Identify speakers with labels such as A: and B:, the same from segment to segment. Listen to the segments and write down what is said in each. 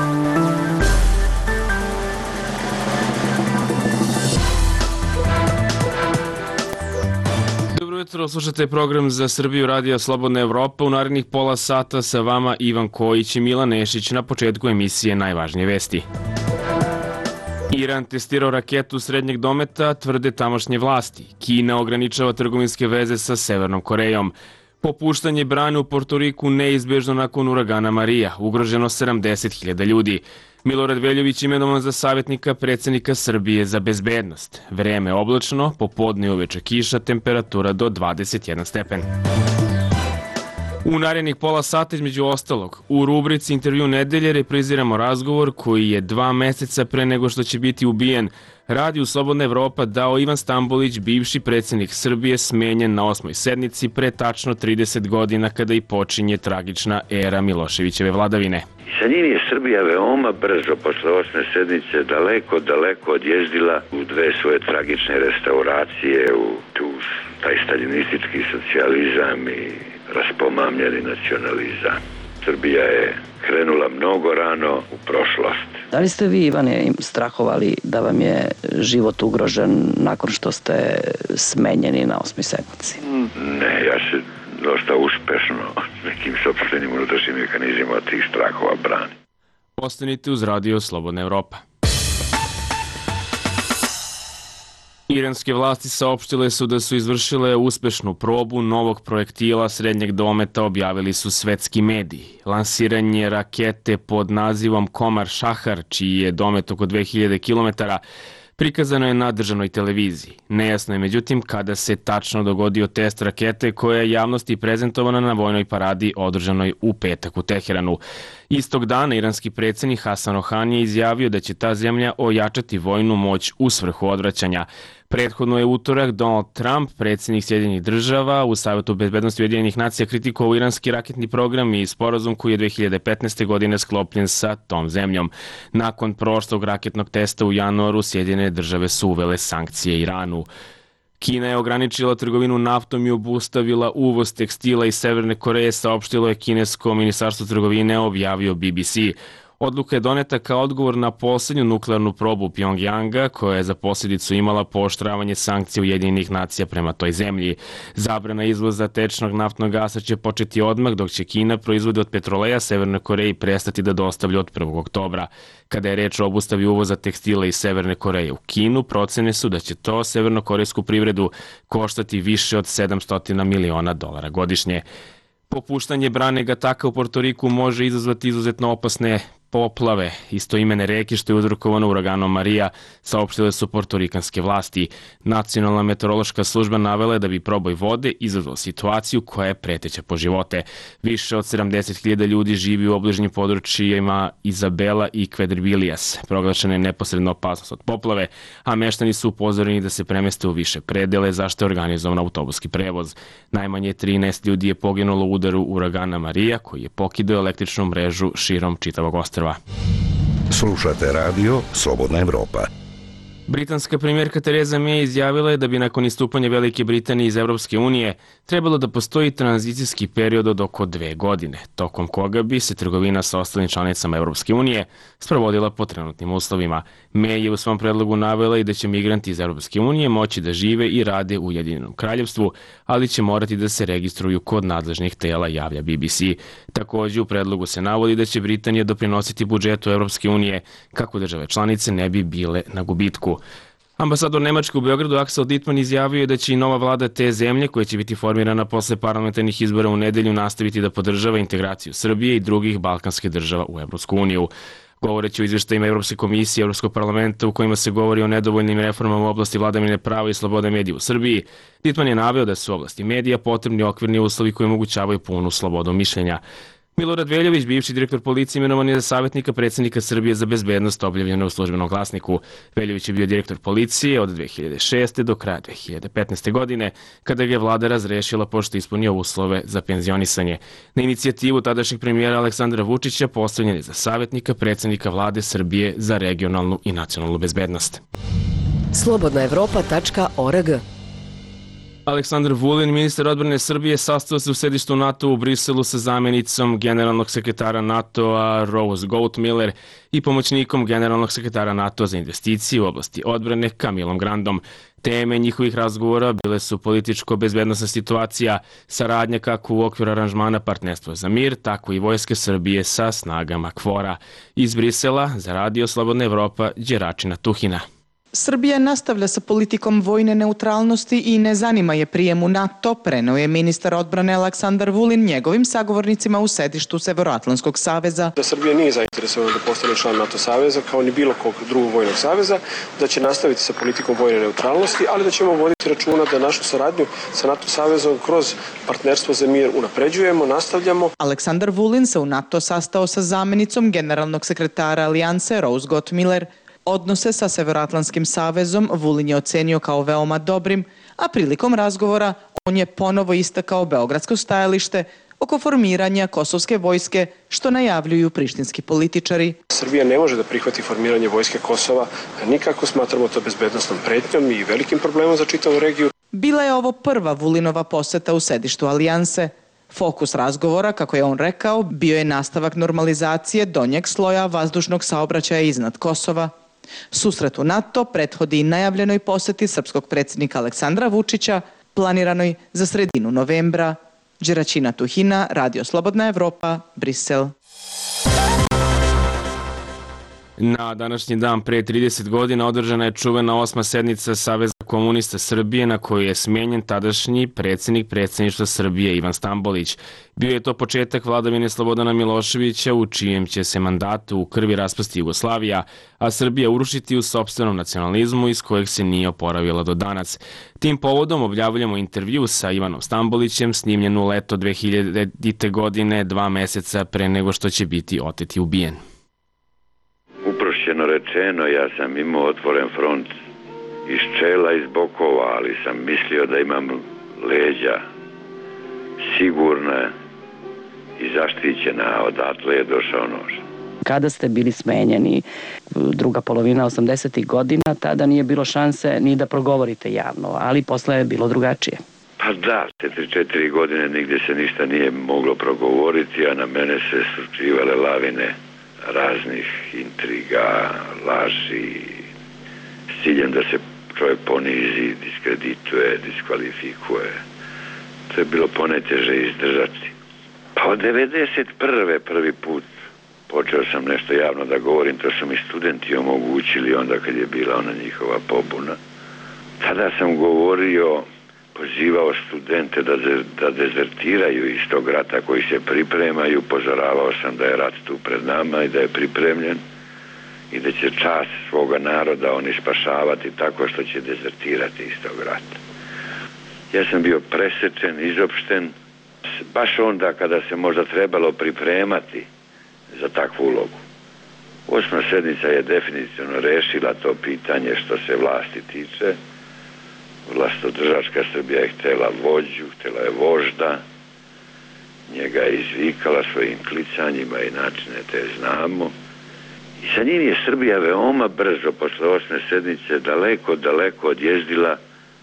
A: Slušate program za Srbiju Radio Slobodna Evropa. U narednih pola sata sa vama Ivan Kojić i Milan Nešić. Na početku emisije najvažnije vesti. Iran testirao raketu srednjeg dometa, tvrde tamošnje vlasti. Kina ograničava trgovinske veze sa Severnom Korejom. Popuštanje brane u Portoriku neizbežno nakon uragana Marija. Ugroženo 70.000 ljudi. Milorad Veljović imenovan za savjetnika predsjednika Srbije za bezbednost. Vreme oblačno, popodne i uveče kiša, temperatura do 21 stepen. U narednih pola sata između ostalog, u rubrici Intervju nedelje repriziramo razgovor koji je 2 meseca pre nego što će biti ubijen Radiju Slobodna Evropa dao Ivan Stambolić, bivši predsjednik Srbije, smenjen na 8. sednici pre tačno 30 godina kada i počinje tragična era Miloševićeve vladavine.
B: Sa njim je Srbija veoma brzo posle 8. sednice daleko odjezdila u 2 svoje tragične restauracije, u taj staljinistički socijalizam i raspomamljeni nacionalizam. Srbija je krenula mnogo rano u prošlost.
C: Da li ste vi, Ivane, strahovali da vam je život ugrožen nakon što ste smenjeni na 8. sednici?
B: Ne, ja se dosta uspešno nekim sopstvenim unutrašnjim mehanizmima od tih strahova brani.
A: Ostanite uz Radio Slobodna Evropa. Iranske vlasti saopštile su da su izvršile uspešnu probu novog projektila srednjeg dometa, objavili su svetski mediji. Lansiranje rakete pod nazivom Komar Šahar, čiji je domet oko 2000 km, prikazano je na državnoj televiziji. Nejasno je međutim kada se tačno dogodio test rakete koja je javnosti prezentovana na vojnoj paradi održanoj u petak u Teheranu. Istog dana iranski predsjednik Hasan Rohani je izjavio da će ta zemlja ojačati vojnu moć u svrhu odvraćanja. Prethodno je utorak Donald Trump, predsjednik Sjedinjenih država, u Savetu bezbednosti Ujedinjenih nacija kritikovao iranski raketni program i sporazum koji je 2015. godine sklopljen sa tom zemljom. Nakon prošlog raketnog testa u januaru, Sjedinjene države su uvele sankcije Iranu. Kina je ograničila trgovinu naftom i obustavila uvoz tekstila iz Severne Koreje, saopštilo je kinesko ministarstvo trgovine, objavio BBC. Odluka je doneta kao odgovor na poslednju nuklearnu probu Pjongjanga, koja je za posljedicu imala pooštravanje sankcija Ujedinjenih nacija prema toj zemlji. Zabrana izvoza tečnog naftnog gasa će početi odmah, dok će Kina proizvode od petroleja Severnoj Koreji prestati da dostavlja od 1. oktobra. Kada je reč o obustavi uvoza tekstila iz Severne Koreje u Kinu, procene su da će to severnokorejsku privredu koštati više od $700 miliona godišnje. Popuštanje brane Gataka u Portoriku može izazvati izuzetno opasne poplave istoimene reke što je uzrokovano uraganom Marija, saopštile su portorikanske vlasti. Nacionalna meteorološka služba navela je da bi proboj vode izazvao situaciju koja je preteća po živote. Više od 70.000 ljudi živi u obližnjim područjima Izabela i Kvedrbilijas. Proglašena je neposredna opasnost od poplave, a meštani su upozoreni da se premeste u više predele, zašto je organizovan autobuski prevoz. Najmanje 13 ljudi je poginulo u udaru uragana Marija, koji je pokidao električnu mrežu širom čitavog ostrva.
D: Slušate radio Slobodna Evropa.
A: Britanska premijerka Tereza May izjavila je da bi nakon istupanja Velike Britanije iz Evropske unije trebalo da postoji tranzicijski period od oko 2 godine, tokom koga bi se trgovina sa ostalim članicama Evropske unije sprovodila po trenutnim uslovima. May je u svom predlogu navela i da će migranti iz Evropske unije moći da žive i rade u Ujedinjenom kraljevstvu, ali će morati da se registruju kod nadležnih tela, javlja BBC. Također u predlogu se navodi da će Britanija doprinositi budžetu Evropske unije kako države članice ne bi bile na gubitku. Ambasador Nemačke u Beogradu Axel Dittmann izjavio je da će i nova vlada te zemlje, koja će biti formirana posle parlamentarnih izbora u nedelju, nastaviti da podržava integraciju Srbije i drugih balkanskih država u Evropsku uniju. Govoreći o izveštajima Evropske komisije i Evropskog parlamenta u kojima se govori o nedovoljnim reformama u oblasti vladavine prava i slobode medija u Srbiji, Dittmann je naveo da su u oblasti medija potrebni okvirni uslovi koji omogućavaju punu slobodu mišljenja. Milorad Veljović, bivši direktor policije, imenovan je za savjetnika predsjednika Srbije za bezbednost, objavljeno u Službenom glasniku. Veljović je bio direktor policije od 2006. do kraja 2015. godine, kada ga je vlada razrešila pošto ispunio uslove za penzionisanje. Na inicijativu tadašnjeg premijera Aleksandra Vučića postavljen je za savjetnika predsjednika vlade Srbije za regionalnu i nacionalnu bezbednost.
E: Slobodnaevropa.org
A: Aleksandar Vulin, ministar odbrane Srbije, sastao se u sedištu NATO u Briselu sa zamjenicom generalnog sekretara NATO-a Rose Goldmiller i pomoćnikom generalnog sekretara NATO za investicije u oblasti odbrane Camillom Grandom. Teme njihovih razgovora bile su političko-bezbednosna situacija, saradnja kako u okviru aranžmana Partnerstva za mir, tako i Vojske Srbije sa snagama KFOR-a. Iz Brisela za Radio Slobodna Evropa, Đeračina Tuhina.
E: Srbija nastavlja sa politikom vojne neutralnosti i ne zanima je prijem u NATO, preneo je ministar odbrane Aleksandar Vulin njegovim sagovornicima u sedištu Severoatlantskog saveza.
F: Da Srbija nije zainteresovana da postane član NATO saveza kao ni bilo kog drugog vojnog saveza, da će nastaviti sa politikom vojne neutralnosti, ali da ćemo voditi računa da našu saradnju sa NATO savezom kroz Partnerstvo za mir unapređujemo, nastavljamo.
E: Aleksandar Vulin se u NATO sastao sa zamjenicom generalnog sekretara Alijanse Rose Goldmiller. Odnose sa Severoatlantskim savezom Vulin je ocenio kao veoma dobrim, a prilikom razgovora on je ponovo istakao beogradsko stajalište oko formiranja kosovske vojske, što najavljuju prištinski političari.
F: Srbija ne može da prihvati formiranje vojske Kosova, nikako smatramo to bezbednosnom pretnjom i velikim problemom za čitavu regiju.
E: Bila je ovo prva Vulinova poseta u sedištu Alijanse. Fokus razgovora, kako je on rekao, bio je nastavak normalizacije donjeg sloja vazdušnog saobraćaja iznad Kosova. Susret u NATO prethodi i najavljenoj poseti srpskog predsjednika Aleksandra Vučića, planiranoj za sredinu novembra. Đeračina Tuhina, Radio Slobodna Evropa, Brisel.
A: Na današnji dan pre 30 godina održana je čuvena 8. sednica Saveza komunista Srbije na kojoj je smenjen tadašnji predsjednik predsjedništva Srbije Ivan Stambolić. Bio je to početak vladavine Slobodana Miloševića u čijem će se mandatu u krvi raspasti Jugoslavija, a Srbija urušiti u sopstvenom nacionalizmu iz kojeg se nije oporavila do danas. Tim povodom objavljamo intervju sa Ivanom Stambolićem snimljen u leto 2000. godine, 2 meseca pre nego što će biti otet i ubijen.
B: Uprošćeno rečeno, ja sam imao otvoren front iz čela, iz bokova, ali sam mislio da imam leđa sigurna i zaštićena, odatle je došao nož.
C: Kada ste bili smenjeni, druga polovina 80. godina, tada nije bilo šanse ni da progovorite javno, ali posle je bilo drugačije.
B: Pa da, 4 godine nigdje se ništa nije moglo progovoriti, a na mene se sručivale lavine raznih intriga, laži, s ciljem da se čovjek ponizi, diskredituje, diskvalifikuje. To je bilo poneteže izdržati. Pa od 1991. prvi put počeo sam nešto javno da govorim, to su mi studenti omogućili onda kad je bila ona njihova pobuna. Tada sam govorio, pozivao studente da dezertiraju iz tog rata koji se priprema i upozoravao sam da je rat tu pred nama i da je pripremljen i da će čast svoga naroda oni spašavati tako što će dezertirati iz tog rata. Ja sam bio presečen, izopšten, baš onda kada se možda trebalo pripremati za takvu ulogu. 8. sednica je definitivno rešila to pitanje što se vlasti tiče. Vlastodržačka Srbija je htjela vođu, htjela je vožda, njega je izvikala svojim klicanjima i načine te znamo. I sa njim je Srbija veoma brzo, posle 8. sednice, daleko odjezdila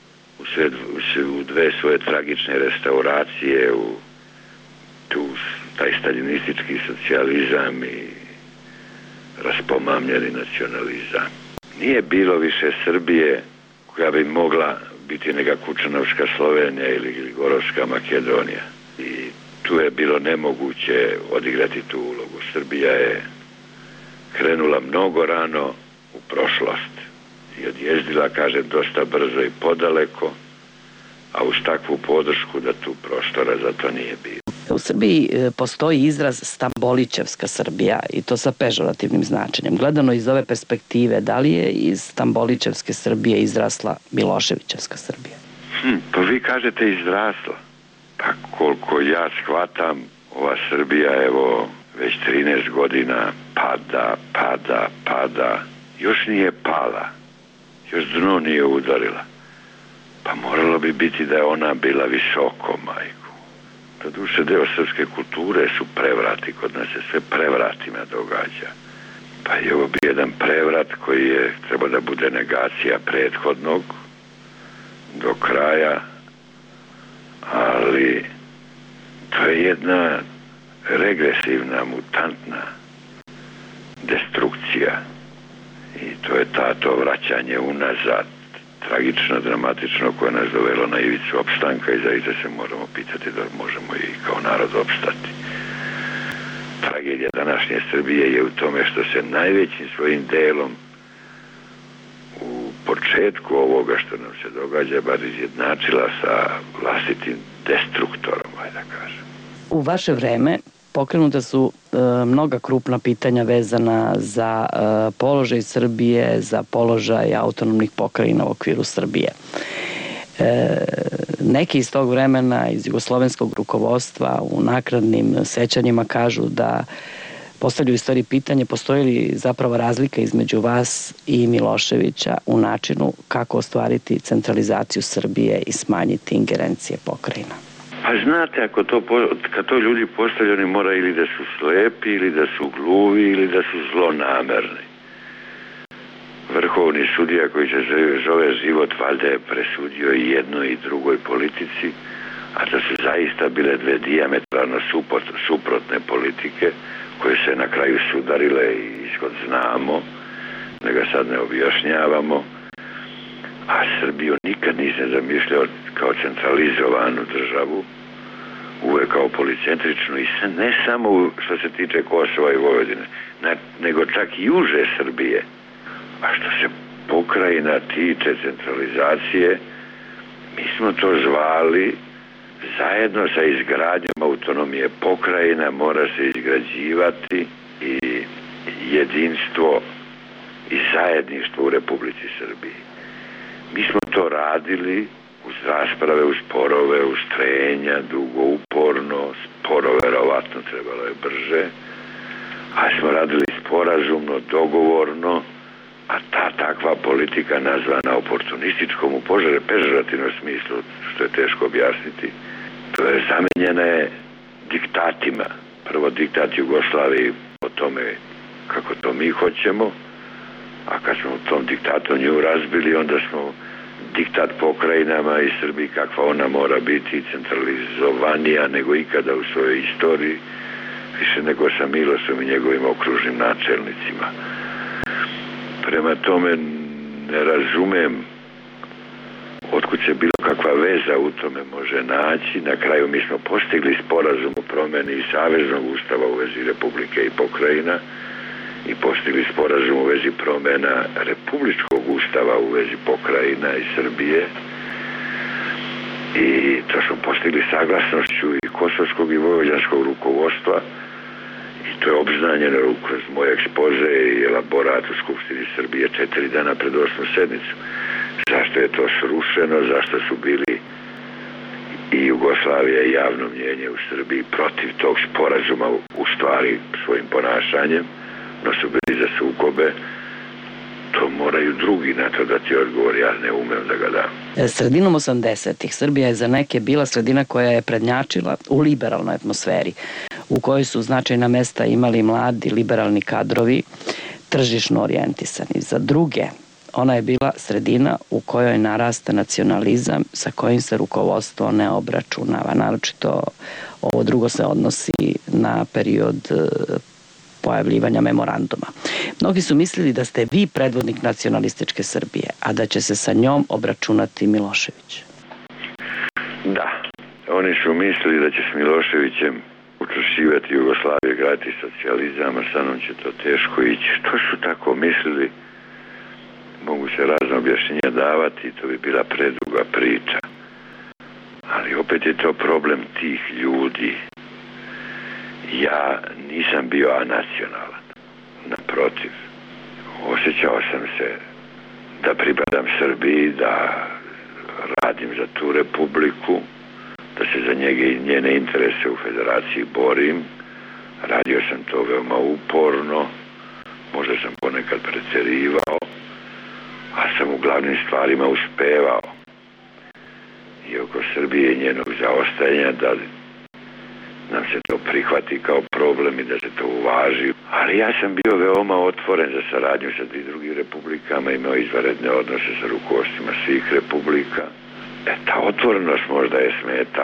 B: u 2 svoje tragične restauracije, u taj staljinistički socijalizam i raspomamljeni nacionalizam. Nije bilo više Srbije koja bi mogla biti neka Kučanovska Slovenija ili Gorovska Makedonija. I tu je bilo nemoguće odigrati tu ulogu. Srbija je krenula mnogo rano u prošlost i odjezdila, kažem, dosta brzo i podaleko, a uz takvu podršku da tu prostora za to nije bilo.
C: U Srbiji postoji izraz Stambolićevska Srbija i to sa pežorativnim značenjem. Gledano iz ove perspektive, da li je iz Stambolićevske Srbije izrasla Miloševićevska Srbija?
B: Pa vi kažete izrasla. Pa koliko ja shvatam, ova Srbija, evo, već 13 godina pada. Još nije pala. Još dno nije udarila. Pa moralo bi biti da je ona bila visoko, majku. Doduše, deo srpske kulture su prevrati, kod nas se sve prevratima događa. Pa je ovo bio jedan prevrat koji je trebao da bude negacija prethodnog do kraja, ali to je jedna regresivna, mutantna destrukcija i to je to vraćanje unazad, tragično, dramatično, koje nas dovelo na ivicu opstanka i zaista se moramo pitati da možemo i kao narod opstati. Tragedija današnje Srbije je u tome što se najvećim svojim delom u početku ovoga što nam se događa bar izjednačila sa vlastitim destruktorom, ajde da kažem.
C: U vaše vreme pokrenuta su mnoga krupna pitanja vezana za položaj Srbije, za položaj autonomnih pokrajina u okviru Srbije. Neki iz tog vremena, iz jugoslovenskog rukovodstva, u nakradnim sećanjima kažu da postavljaju stvari pitanje, postoji li zapravo razlika između vas i Miloševića u načinu kako ostvariti centralizaciju Srbije i smanjiti ingerencije pokrajina?
B: Pa znate, kad to ljudi postavljaju, oni mora ili da su slepi, ili da su gluvi, ili da su zlonamerni. Vrhovni sudija koji se zove Život valjda je presudio i jednoj i drugoj politici, a da su zaista bile dve dijametralno suprotne politike koje se na kraju sudarile i ishod znamo, da ga sad ne objašnjavamo. A Srbiju nikad nisam zamišljao kao centralizovanu državu, uvek kao policentričnu i ne samo što se tiče Kosova i Vojvodine, nego čak i uže Srbije. A što se pokrajina tiče centralizacije, mi smo to zvali zajedno sa izgradnjom autonomije pokrajina mora se izgrađivati i jedinstvo i zajedništvo u Republici Srbiji. Mi smo to radili uz rasprave, uz sporove, uz trenja, dugo, uporno, sporo verovatno trebalo je brže, a smo radili sporazumno, dogovorno, a takva politika nazvana oportunističkom u pežorativnom smislu, što je teško objasniti, to je zamenjene diktatima. Prvo diktat Jugoslaviji o tome kako to mi hoćemo, a kad smo u tom diktatu nju razbili, onda smo diktat pokrajinama i Srbiji kakva ona mora biti centralizovanija nego ikada u svojoj istoriji, više nego sa Milošem i njegovim okružnim načelnicima. Prema tome ne razumem otkud se bilo kakva veza u tome može naći. Na kraju mi smo postigli sporazum o promeni i Saveznog ustava u vezi Republike i pokrajina i postigli sporazum u vezi promena Republičkog ustava u vezi pokrajina i Srbije i to smo postigli saglasnošću i kosovskog i vojvođanskog rukovodstva i to je obznanjeno kroz moj ekspoze i elaborat u Skupštini Srbije 4 dana pred 8. sednicu. Zašto je to srušeno, zašto su bili i Jugoslavija i javno mnjenje u Srbiji protiv tog sporazuma u stvari svojim ponašanjem, no su bili za sukobe, to moraju drugi na to da ti odgovor, ja ne umem da ga dam.
C: Sredinom 80-ih Srbija je za neke bila sredina koja je prednjačila u liberalnoj atmosferi, u kojoj su značajna mesta imali mladi liberalni kadrovi, tržišno orijentisani. Za druge, ona je bila sredina u kojoj narasta nacionalizam sa kojim se rukovodstvo ne obračunava. Naročito ovo drugo se odnosi na period pojavljivanja memoranduma. Mnogi su mislili da ste vi predvodnik nacionalističke Srbije, a da će se sa njom obračunati Milošević.
B: Da, oni su mislili da će s Miloševićem učvršćivati Jugoslaviju, graditi socijalizam, a sa mnom će to teško ići. Što su tako mislili? Mogu se razne objašnjenja davati, to bi bila preduga priča. Ali opet je to problem tih ljudi. Ja nisam bio anacionalan. Naprotiv, osjećao sam se da pripadam Srbiji, da radim za tu republiku, da se za njege i njene interese u federaciji borim. Radio sam to veoma uporno, možda sam ponekad preterivao, a sam u glavnim stvarima uspevao. I oko Srbije i njenog zaostajanja da nam se to prihvati kao problem i da se to uvaži. Ali ja sam bio veoma otvoren za saradnju sa drugim republikama, imao izvanredne odnose sa rukovodstvima svih republika. Ta otvorenost možda je smetala.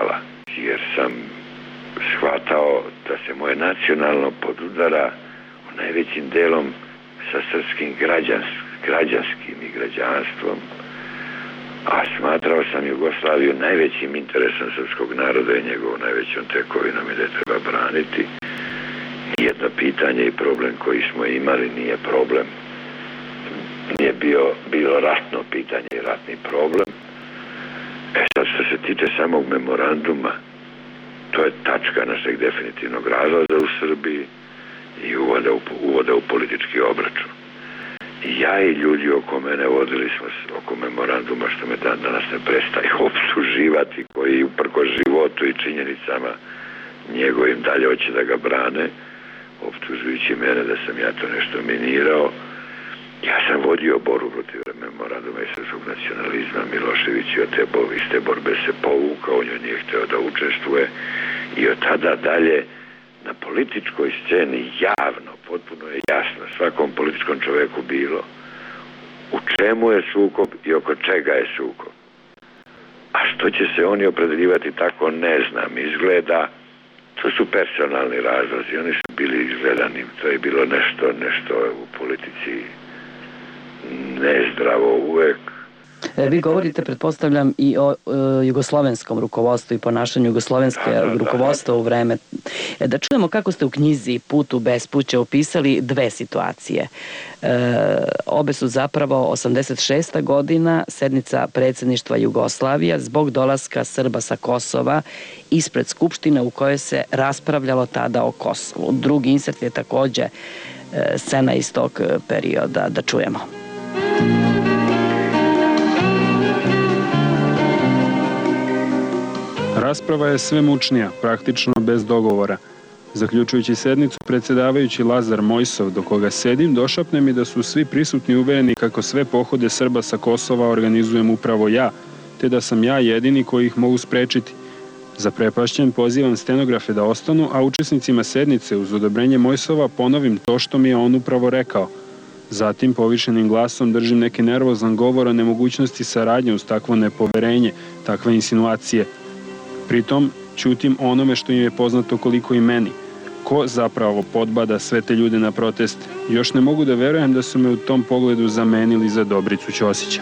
B: jer sam shvatao da se moje nacionalno podudara u najvećim delom sa srpskim građanskim i građanstvom, a smatrao sam Jugoslaviju najvećim interesom srpskog naroda i njegovom najvećom tekovinom i da je treba braniti. Nijedno pitanje i problem koji smo imali nije problem. Nije bilo ratno pitanje i ratni problem. Sad što se tiče samog memoranduma, to je tačka našeg definitivnog razlaza u Srbiji i uvoda u politički obračun. Ja i ljudi oko mene vodili smo oko memoranduma, što me dan danas ne prestaje optuživati, koji uprko životu i činjenicama njegovim dalje hoće da ga brane, optužujući mene da sam ja to nešto minirao. Ja sam vodio borbu protiv memoranduma i srpskog nacionalizma. Milošević je iz te borbe se povukao, on joj nije hteo da učestvuje i od tada dalje na političkoj sceni javno, potpuno je jasno svakom političkom čoveku bilo u čemu je sukob i oko čega je sukob. A što će se oni opredeljivati tako, ne znam, izgleda, to su personalni razlozi, oni su bili izgledani, to je bilo nešto u politici nezdravo uvek.
C: Vi govorite, pretpostavljam, i o jugoslovenskom rukovodstvu i ponašanju jugoslovenske rukovodstva u vreme. Da čujemo kako ste u knjizi Put u bespuće opisali dve situacije. Obe su zapravo 86. godina, sednica predsjedništva Jugoslavija zbog dolaska Srba sa Kosova ispred Skupštine u kojoj se raspravljalo tada o Kosovu. Drugi insert je takođe scena iz tog perioda. Da čujemo.
G: Rasprava je sve mučnija, praktično bez dogovora. Zaključujući sednicu, predsjedavajući Lazar Mojsov, do koga sedim, došapne mi da su svi prisutni uvereni kako sve pohode Srba sa Kosova organizujem upravo ja, te da sam ja jedini koji ih mogu sprečiti. Zaprepašćen pozivam stenografe da ostanu, a učesnicima sednice uz odobrenje Mojsova ponovim to što mi je on upravo rekao. Zatim povišenim glasom držim neki nervozan govor o nemogućnosti saradnje uz takvo nepoverenje, takve insinuacije. Pritom ćutim onome što im je poznato koliko i meni. Ko zapravo podbada sve te ljude na proteste? Još ne mogu da verujem da su me u tom pogledu zamenili za Dobricu Ćosića.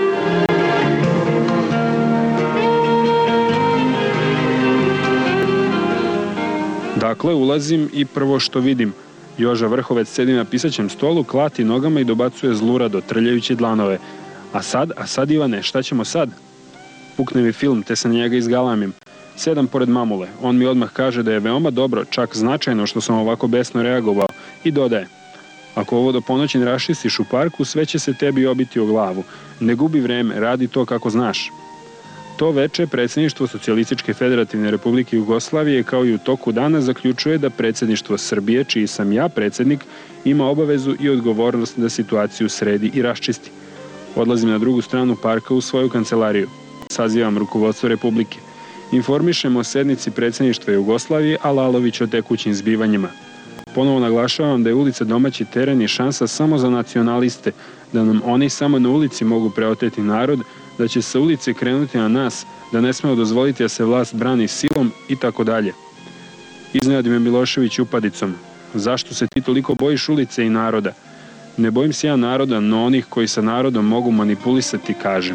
G: Dakle, ulazim i prvo što vidim. Joža Vrhovec sedi na pisaćem stolu, klati nogama i dobacuje zlurado, trljajući dlanove. A sad Ivane, šta ćemo sad? Pukne mi film, te se na njega izgalamim. Sedam pored mamule. On mi odmah kaže da je veoma dobro, čak značajno što sam ovako besno reagovao i dodaje: ako ovo do ponoći ne rašistiš u parku, sve će se tebi obiti o glavu. Ne gubi vreme, radi to kako znaš. To veče predsjedništvo Socijalističke federativne republike Jugoslavije kao i u toku dana zaključuje da predsjedništvo Srbije, čiji sam ja predsjednik, ima obavezu i odgovornost da situaciju sredi i raščisti. Odlazim na drugu stranu parka u svoju kancelariju. Sazivam rukovodstvo Republike. Informišemo o sednici predsjedništva Jugoslavije, a Lalović o tekućim zbivanjima. Ponovo naglašavam da je ulica domaći teren i šansa samo za nacionaliste, da nam oni samo na ulici mogu preoteti narod, da će sa ulice krenuti na nas, da ne smemo dozvoliti da se vlast brani silom i tako dalje. Iznenadi me Milošević upadicom. Zašto se ti toliko bojiš ulice i naroda? Ne bojim se ja naroda, no onih koji sa narodom mogu manipulisati, kažem.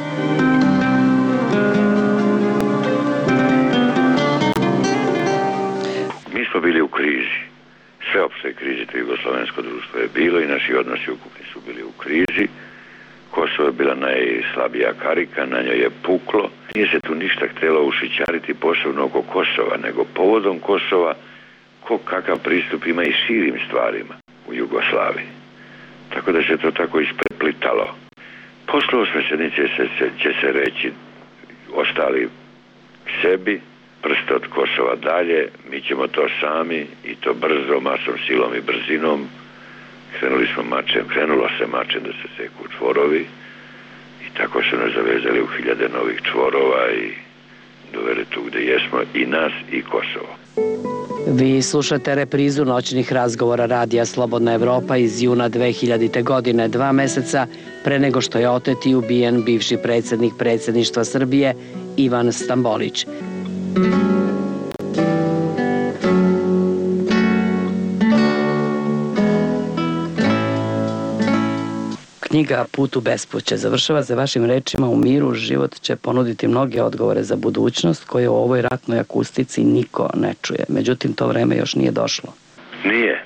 B: Mi smo bili u krizi. Sveopštoj krizi, to jugoslovensko društvo je bilo i naši odnosi ukupni su bili u krizi. Kosovo je bila najslabija karika, na njoj je puklo. Nije se tu ništa htjelo ušićariti posebno oko Kosova, nego povodom Kosova ko kakav pristup ima i širim stvarima u Jugoslaviji. Tako da se to tako ispreplitalo. Posle osme sednice će se reći ostali k sebi, prste od Kosova dalje, mi ćemo to sami i to brzo, masom, silom i brzinom. Krenulo se mačem da se seku čvorovi i tako su nas zavezali u hiljade novih čvorova i doveli tu gde jesmo i nas i Kosovo.
C: Vi slušate reprizu noćnih razgovora radija Slobodna Evropa iz juna 2000. godine, 2 meseca pre nego što je otet i ubijen bivši predsjednik predsjedništva Srbije Ivan Stambolić. Knjiga Put u bespuće završava se vašim rečima: u miru život će ponuditi mnoge odgovore za budućnost koje u ovoj ratnoj akustici niko ne čuje. Međutim, to vreme još nije došlo.
B: Nije.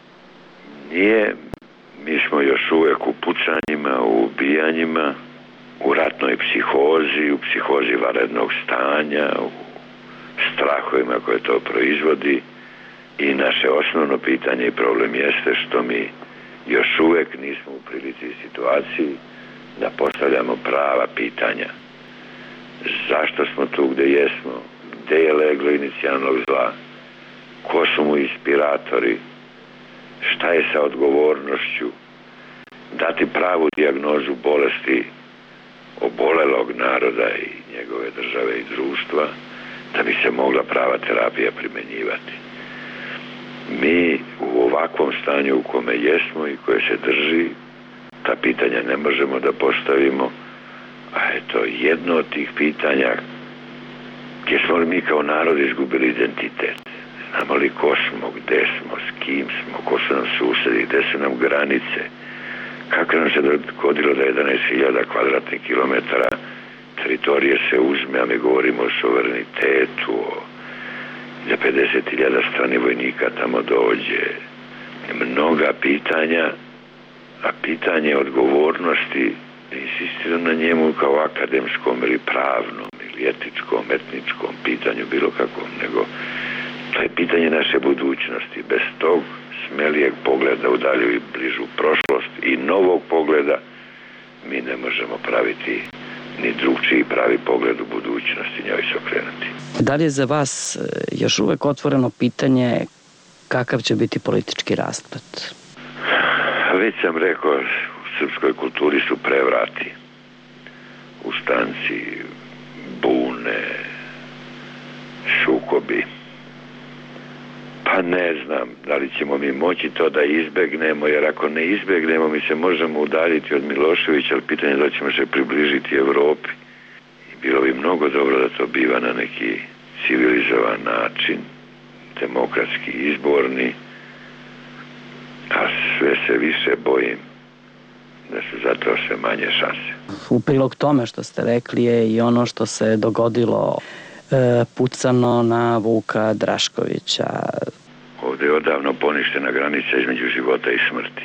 B: Mi smo još uvijek u pucanjima, u ubijanjima, u ratnoj psihozi, u psihozi vanrednog stanja, u strahovima koje to proizvodi. I naše osnovno pitanje i problem jeste što mi još uvijek nismo u prilici i situaciji da postavljamo prava pitanja. Zašto smo tu gdje jesmo? Gdje je leglo inicijalnog zla? Ko su mu inspiratori? Šta je sa odgovornošću? Dati pravu dijagnozu bolesti obolelog naroda i njegove države i društva da bi se mogla prava terapija primjenjivati. Mi u ovakvom stanju u kome jesmo i koje se drži, ta pitanja ne možemo da postavimo, a eto, jedno od tih pitanja, gdje smo li mi kao narod izgubili identitet? Znamo li ko smo, gde smo, s kim smo, ko su nam susedi, gde su nam granice? Kako nam se dogodilo da 11.000 kvadratnih kilometara teritorije se uzme, a mi govorimo o suverenitetu, da 50.000 stranih vojnika tamo dođe. Mnoga pitanja, a pitanje odgovornosti, insistiram na njemu kao akademskom ili pravnom ili etičkom, etničkom pitanju, bilo kakvom, nego to je pitanje naše budućnosti. Bez tog smelijeg pogleda u dalju i bližu prošlost i novog pogleda mi ne možemo praviti ni drugčiji pravi pogled u budućnosti, njoj se okrenuti.
C: Da li je za vas još uvek otvoreno pitanje kakav će biti politički rasplet?
B: Već sam rekao, u srpskoj kulturi su prevrati, ustanci, bune, sukobi. Pa ne znam da li ćemo mi moći to da izbegnemo, jer ako ne izbegnemo mi se možemo udaljiti od Miloševića, ali pitanje je da ćemo se približiti Evropi. I bilo bi mnogo dobro da to biva na neki civilizovan način, demokratski, izborni, a sve se više bojim da su zato sve manje šanse.
C: U prilog tome što ste rekli je i ono što se dogodilo pucano na Vuka Draškovića.
B: Ovdje je odavno poništena granica između života i smrti.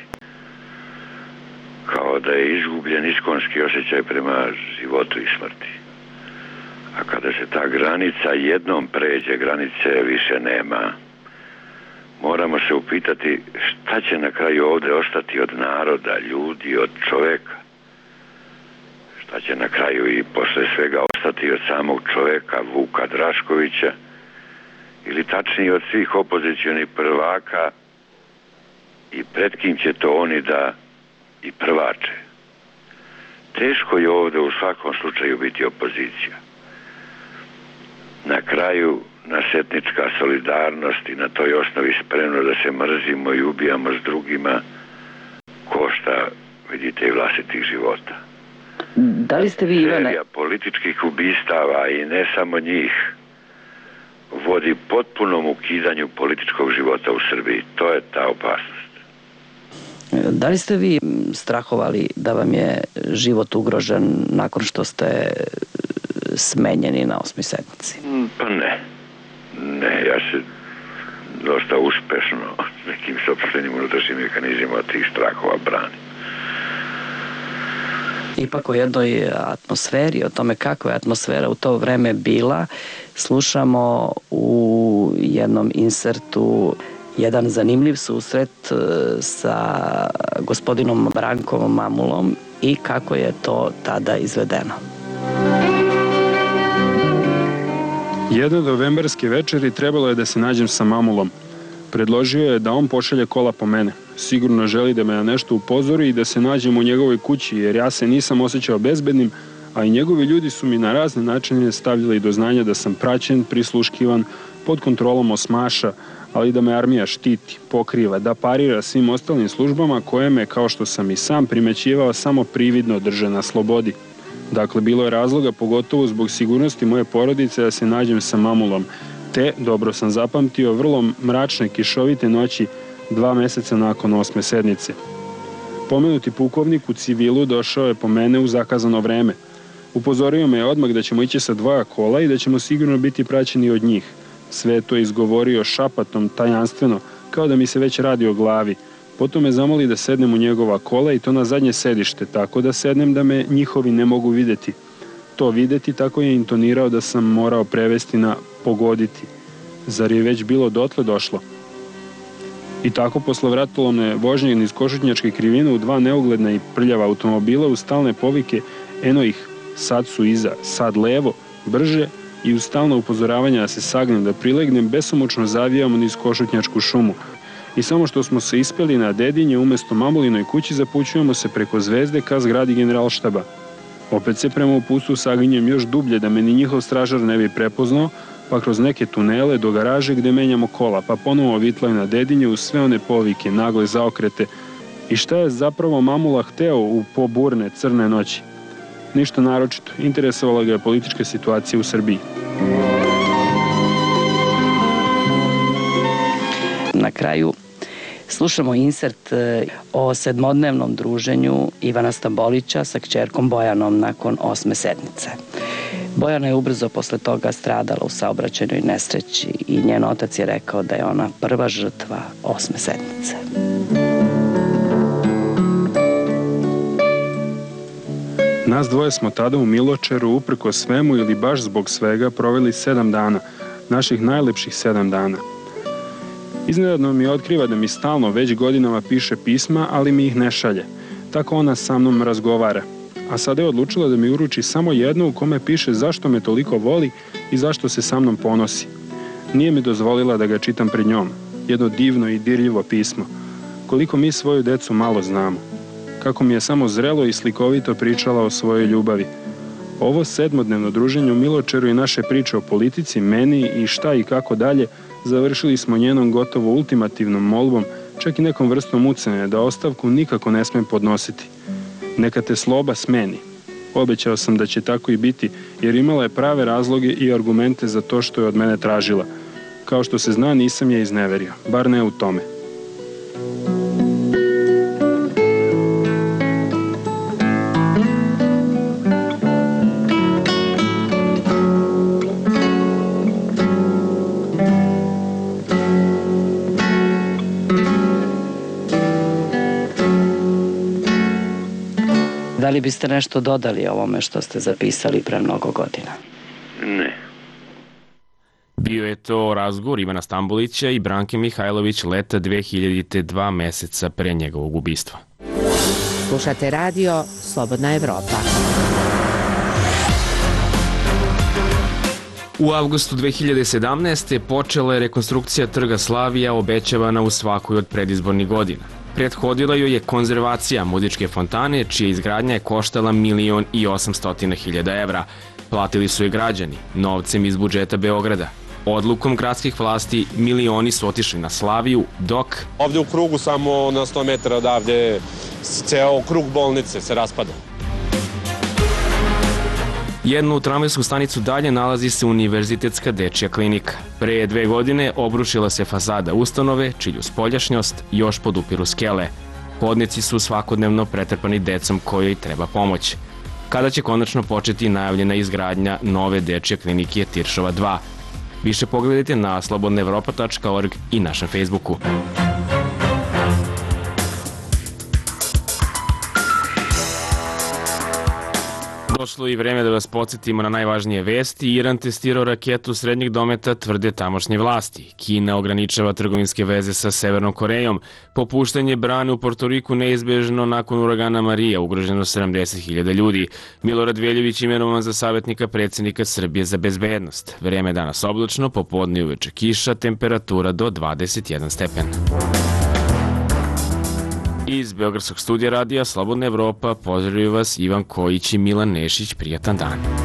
B: Kao da je izgubljen iskonski osjećaj prema životu i smrti. A kada se ta granica jednom pređe, granice više nema. Moramo se upitati šta će na kraju ovdje ostati od naroda, ljudi, od čovjeka. Šta će na kraju i posle svega ostati od samog čovjeka Vuka Draškovića, ili tačnije od svih opozicionih prvaka, i pred kim će to oni da i prvače. Teško je ovdje u svakom slučaju biti opozicija. Na kraju nas etnička solidarnost i na toj osnovi spremno da se mrzimo i ubijamo s drugima košta, vidite, i vlastitih života.
C: Da li ste vi, Ivane?
B: Serija političkih ubistava i ne samo njih vodi potpunom ukidanju političkog života u Srbiji. To je ta opasnost.
C: Da li ste vi strahovali da vam je život ugrožen nakon što ste smenjeni na 8. sednici?
B: Pa ne. Ne, ja se dosta uspešno nekim sopstvenim unutrašnjim mehanizmima od tih strahova branim.
C: Ipak o jednoj atmosferi, o tome kakva je atmosfera u to vreme bila, slušamo u jednom insertu jedan zanimljiv susret sa gospodinom Brankom Mamulom i kako je to tada izvedeno.
G: Jedne novembarske večeri trebalo je da se nađem sa Mamulom. Predložio je da on pošalje kola po mene. Sigurno želi da me na nešto upozori i da se nađem u njegovoj kući, jer ja se nisam osjećao bezbednim, a i njegovi ljudi su mi na razne načine stavljali do znanja da sam praćen, prisluškivan, pod kontrolom osmaša, ali da me armija štiti, pokriva, da parira svim ostalim službama koje me, kao što sam i sam primećivao, samo prividno drže na slobodi. Dakle, bilo je razloga, pogotovo zbog sigurnosti moje porodice, da se nađem sa mamulom. Te, dobro sam zapamtio, vrlo mračne kišovite noći 2 meseca nakon 8. sednice. Pomenuti pukovnik u civilu došao je po mene u zakazano vreme. Upozorio me je odmah da ćemo ići sa 2 kola i da ćemo sigurno biti praćeni od njih. Sve to izgovorio šapatom, tajanstveno, kao da mi se već radi o glavi. Potom me zamoli da sednem u njegova kola i to na zadnje sedište, tako da sednem da me njihovi ne mogu vidjeti. To vidjeti tako je intonirao da sam morao prevesti na pogoditi. Zar je već bilo dotle došlo? I tako posle vratolomne vožnje niz Košutnjačke krivine u 2 neugledna i prljava automobila uz stalne povike, eno ih, sad su iza, sad levo, brže, i uz stalno upozoravanja da se sagnem, da prilegnem, besomučno zavijamo niz Košutnjačku šumu. I samo što smo se ispeli na Dedinje, umjesto mamulinoj kući zapućujemo se preko Zvezde ka zgradi Generalštaba. Opet se prema uputstvu saginjem još dublje da me ni njihov stražar ne bi prepoznao, pa kroz neke tunele do garaže gde menjamo kola, pa ponovo vitlaju na Dedinje uz sve one povike, nagle zaokrete. I šta je zapravo mamula hteo u poburne crne noći? Ništa naročito, interesovala ga je politička situacija u Srbiji.
C: Na kraju slušamo insert o 7-dnevnom druženju Ivana Stambolića sa kćerkom Bojanom nakon 8. sednice. Bojana je ubrzo posle toga stradala u saobraćajnoj nesreći i njen otac je rekao da je ona prva žrtva 8. sednice.
G: Nas dvoje smo tada u Miločeru uprko svemu ili baš zbog svega proveli 7 dana, naših najlepših 7 dana. Iznenadno mi otkriva da mi stalno već godinama piše pisma, ali mi ih ne šalje. Tako ona sa mnom razgovara. A sada je odlučila da mi uruči samo jedno u kome piše zašto me toliko voli i zašto se sa mnom ponosi. Nije mi dozvolila da ga čitam pred njom. Jedno divno i dirljivo pismo. Koliko mi svoju decu malo znamo. Kako mi je samo zrelo i slikovito pričala o svojoj ljubavi. Ovo 7-dnevno druženje u Miločeru i naše priče o politici, meni i šta i kako dalje, završili smo njenom gotovo ultimativnom molbom, čak i nekom vrstom ucene da ostavku nikako ne smem podnositi. Neka te Sloba smeni. Obećao sam da će tako i biti, jer imala je prave razloge i argumente za to što je od mene tražila. Kao što se zna, nisam je izneverio, bar ne u tome.
C: Da li biste nešto dodali ovome što ste zapisali pre mnogo godina?
B: Ne.
A: Bio je to razgovor Ivana Stambolića i Branke Mihajlović leta 2000. 2 meseca pre njegovog ubistva.
H: Slušate radio Slobodna Evropa.
A: U avgustu 2017. počela je rekonstrukcija Trga Slavija obećavana u svakoj od predizbornih godina. Prethodila joj je konzervacija muzičke fontane, čija izgradnja je koštala 1.800.000 evra. Platili su je građani, novcem iz budžeta Beograda. Odlukom gradskih vlasti milioni su otišli na Slaviju, dok...
I: Ovde u krugu, samo na 100 metara odavde, ceo krug bolnice se raspada.
A: Jednu tramvajsku stanicu dalje nalazi se Univerzitetska dečja klinika. Pre 2 godine obrušila se fasada ustanove, čiju spoljašnjost još podupiru skele. Hodnici su svakodnevno pretrpani decom kojoj treba pomoć. Kada će konačno početi najavljena izgradnja nove dečje klinike Tiršova 2? Više pogledajte na slobodnaevropa.org i našem Facebooku. Došlo i vreme da vas podsjetimo na najvažnije vesti. Iran testirao raketu srednjeg dometa, tvrde tamošnje vlasti. Kina ograničava trgovinske veze sa Severnom Korejom. Popuštanje brane u Portoriku neizbežno nakon uragana Marija, ugroženo 70.000 ljudi. Milorad Veljović imenovan za savjetnika predsjednika Srbije za bezbednost. Vreme danas oblačno, popodne i uveče kiša, temperatura do 21 stepen. Iz Beogradskog studija radija Slobodna Evropa pozdravljaju vas Ivan Kojić i Milan Nešić. Prijatan dan.